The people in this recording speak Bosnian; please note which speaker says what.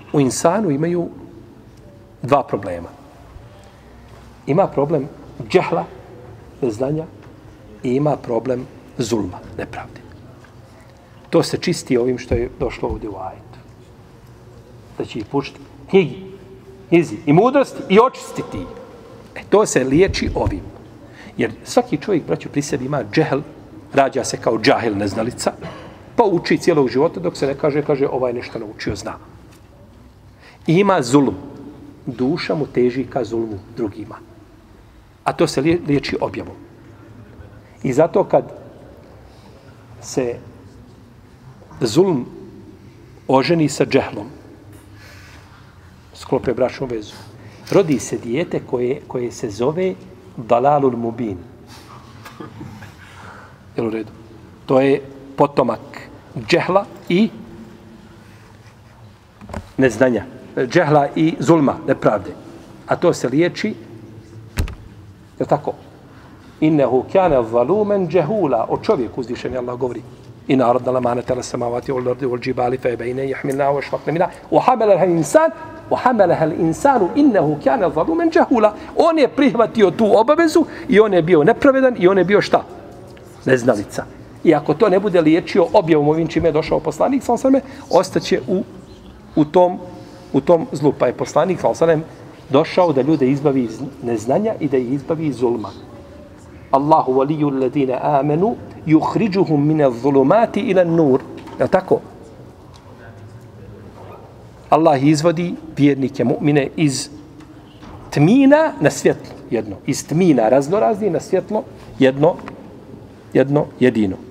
Speaker 1: u insanu imaju dva problema. Ima problem džehla, neznanja, i ima problem zulma, nepravde. To se čisti ovim što je došlo ovdje u ajetu. Da će ih pušiti knjizi i mudrosti i očistiti. To se liječi ovim. Jer svaki čovjek, braćo, pri sebi ima džehl, rađa se kao džahil, neznalica, pa uči cijelog života dok se ne kaže ovaj nešto naučio, zna. I ima zulum. Duša mu teži ka zulmu drugima. A to se liječi objavom. I zato kad se zulm oženi sa džehlom, sklope bračnu vezu, rodi se dijete koje se zove dalalul mubin. Jel u redu? To je potomak džehla i neznanja. Džehla i zulma, nepravde. A to se liječi, je tako? Innehu kjane zalumen džehula. O čovjeku uzvišeni Allah govori. I narodna lamana tela samavati ul ardi ul džibali fe bejne jahmilna wa švakne mina. Uhameleha l'insanu innehu kjane zalumen džehula. On je prihvatio tu obavezu i on je bio nepravedan i on je bio šta? Neznalica. I ako to ne bude liječio objavom ovim čime je došao poslanik, ostaće u tom zlu. Pa je poslanik došao da ljude izbavi iz neznanja i da ih izbavi iz zulma. Allahu waliju alladine amenu yukhrijuhum mine zulumati ila nur. Je tako? Allah izvodi vjernike, mu'mine iz tmina na svjetlo. Jedno. Iz tmina raznorazni na svjetlo jedno jedino.